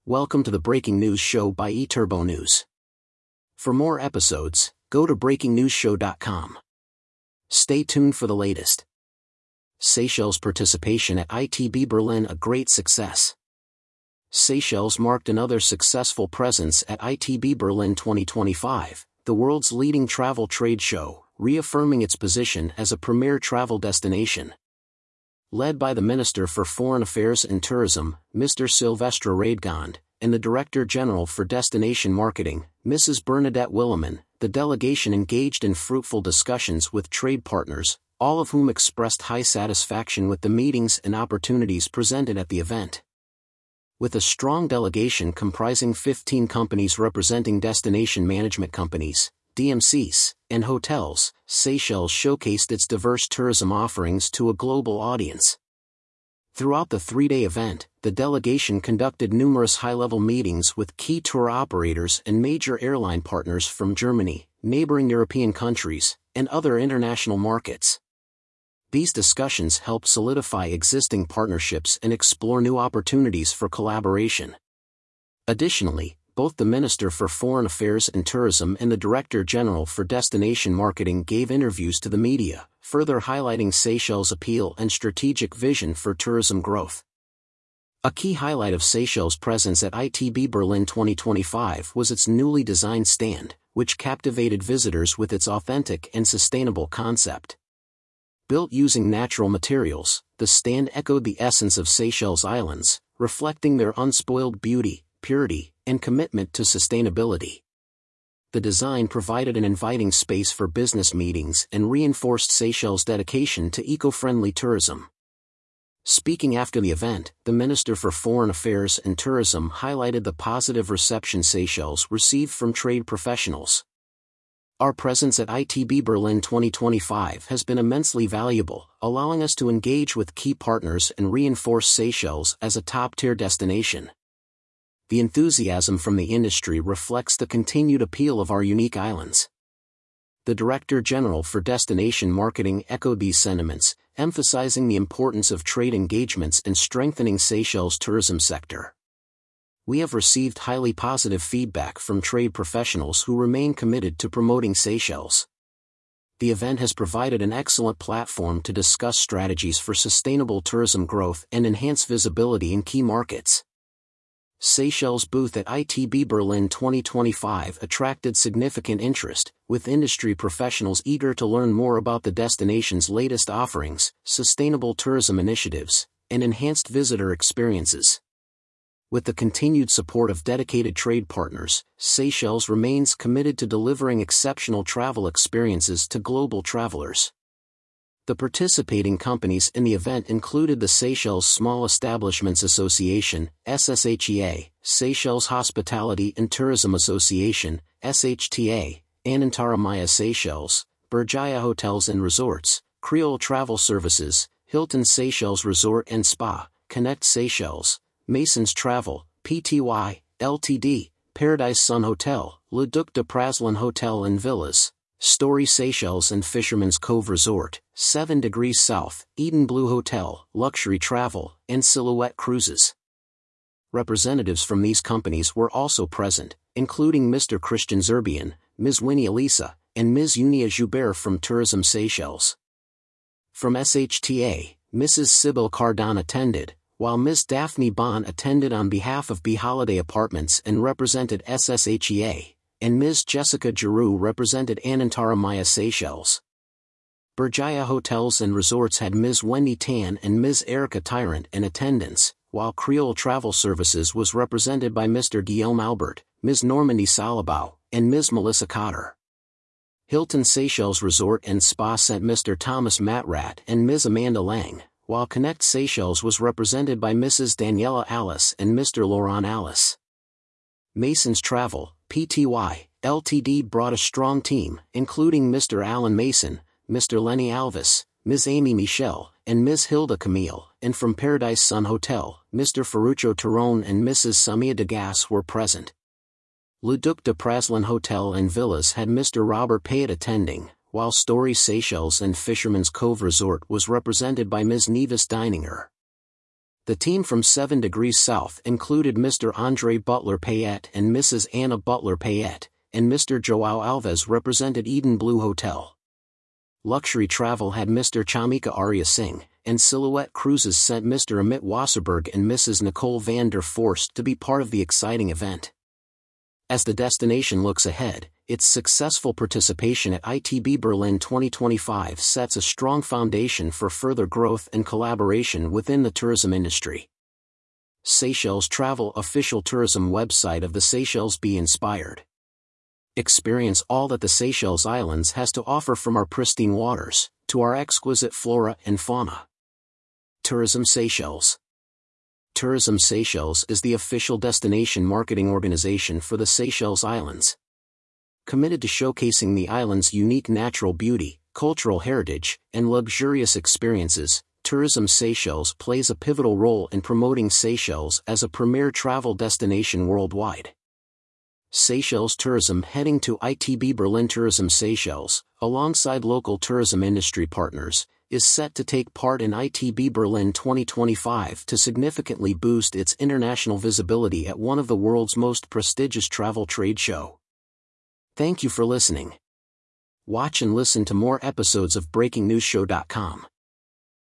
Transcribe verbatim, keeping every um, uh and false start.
Welcome to the Breaking News Show by eTurbo News. For more episodes, go to breaking news show dot com. Stay tuned for the latest. Seychelles participation at I T B Berlin a great success. Seychelles marked another successful presence at I T B Berlin twenty twenty-five, the world's leading travel trade show, reaffirming its position as a premier travel destination. Led by the Minister for Foreign Affairs and Tourism, Mister Silvestre Radegonde, and the Director General for Destination Marketing, Missus Bernadette Willemin, the delegation engaged in fruitful discussions with trade partners, all of whom expressed high satisfaction with the meetings and opportunities presented at the event. With a strong delegation comprising fifteen companies representing destination management companies, D M Cs, and hotels, Seychelles showcased its diverse tourism offerings to a global audience. Throughout the three-day event, the delegation conducted numerous high-level meetings with key tour operators and major airline partners from Germany, neighboring European countries, and other international markets. These discussions helped solidify existing partnerships and explore new opportunities for collaboration. Additionally, both the Minister for Foreign Affairs and Tourism and the Director General for Destination Marketing gave interviews to the media, further highlighting Seychelles' appeal and strategic vision for tourism growth. A key highlight of Seychelles' presence at I T B Berlin twenty twenty-five was its newly designed stand, which captivated visitors with its authentic and sustainable concept. Built using natural materials, the stand echoed the essence of Seychelles Islands, reflecting their unspoiled beauty, purity, and commitment to sustainability. The design provided an inviting space for business meetings and reinforced Seychelles' dedication to eco-friendly tourism. Speaking after the event, the Minister for Foreign Affairs and Tourism highlighted the positive reception Seychelles received from trade professionals. Our presence at I T B Berlin twenty twenty-five has been immensely valuable, allowing us to engage with key partners and reinforce Seychelles as a top-tier destination. The enthusiasm from the industry reflects the continued appeal of our unique islands. The Director General for Destination Marketing echoed these sentiments, emphasizing the importance of trade engagements in strengthening Seychelles' tourism sector. We have received highly positive feedback from trade professionals who remain committed to promoting Seychelles. The event has provided an excellent platform to discuss strategies for sustainable tourism growth and enhance visibility in key markets. Seychelles' booth at I T B Berlin twenty twenty-five attracted significant interest, with industry professionals eager to learn more about the destination's latest offerings, sustainable tourism initiatives, and enhanced visitor experiences. With the continued support of dedicated trade partners, Seychelles remains committed to delivering exceptional travel experiences to global travelers. The participating companies in the event included the Seychelles Small Establishments Association, S S H E A, Seychelles Hospitality and Tourism Association, S H T A, Anantara Maya Seychelles, Berjaya Hotels and Resorts, Creole Travel Services, Hilton Seychelles Resort and Spa, Connect Seychelles, Masons Travel, P T Y, L T D, Paradise Sun Hotel, Le Duc de Praslin Hotel and Villas, Story Seychelles and Fisherman's Cove Resort, Seven Degrees South, Eden Blue Hotel, Luxury Travel, and Silhouette Cruises. Representatives from these companies were also present, including Mister Christian Zerbian, Miz Winnie Elisa, and Miz Unia Joubert from Tourism Seychelles. From S H T A, Missus Sybil Cardon attended, while Miz Daphne Bon attended on behalf of B Holiday Apartments and represented S S H E A, and Miz Jessica Giroux represented Anantara Maya Seychelles. Berjaya Hotels and Resorts had Miz Wendy Tan and Miz Erica Tyrant in attendance, while Creole Travel Services was represented by Mister Guillaume Albert, Miz Normandy Salabau, and Miz Melissa Cotter. Hilton Seychelles Resort and Spa sent Mister Thomas Matrat and Miz Amanda Lang, while Connect Seychelles was represented by Missus Daniela Alice and Mister Laurent Alice. Masons Travel, P T Y, L T D brought a strong team, including Mister Alan Mason, Mister Lenny Alvis, Miz Amy Michel, and Miz Hilda Camille, and from Paradise Sun Hotel, Mister Ferruccio Terone and Missus Samia Degas were present. Le Duc de Praslin Hotel and Villas had Mister Robert Payet attending, while Story Seychelles and Fisherman's Cove Resort was represented by Miz Nevis Dininger. The team from Seven Degrees South included Mister Andre Butler Payette and Missus Anna Butler Payette, and Mister Joao Alves represented Eden Blue Hotel. Luxury Travel had Mister Chamika Arya Singh, and Silhouette Cruises sent Mister Amit Wasserberg and Missus Nicole van der Forst to be part of the exciting event. As the destination looks ahead, its successful participation at I T B Berlin twenty twenty-five sets a strong foundation for further growth and collaboration within the tourism industry. Seychelles Travel official tourism website of the Seychelles. Be inspired. Experience all that the Seychelles Islands has to offer, from our pristine waters to our exquisite flora and fauna. Tourism Seychelles. Tourism Seychelles is the official destination marketing organization for the Seychelles Islands. Committed to showcasing the island's unique natural beauty, cultural heritage, and luxurious experiences, Tourism Seychelles plays a pivotal role in promoting Seychelles as a premier travel destination worldwide. Seychelles Tourism heading to I T B Berlin. Tourism Seychelles, alongside local tourism industry partners, is set to take part in I T B Berlin twenty twenty-five to significantly boost its international visibility at one of the world's most prestigious travel trade show. Thank you for listening. Watch and listen to more episodes of breaking news show dot com.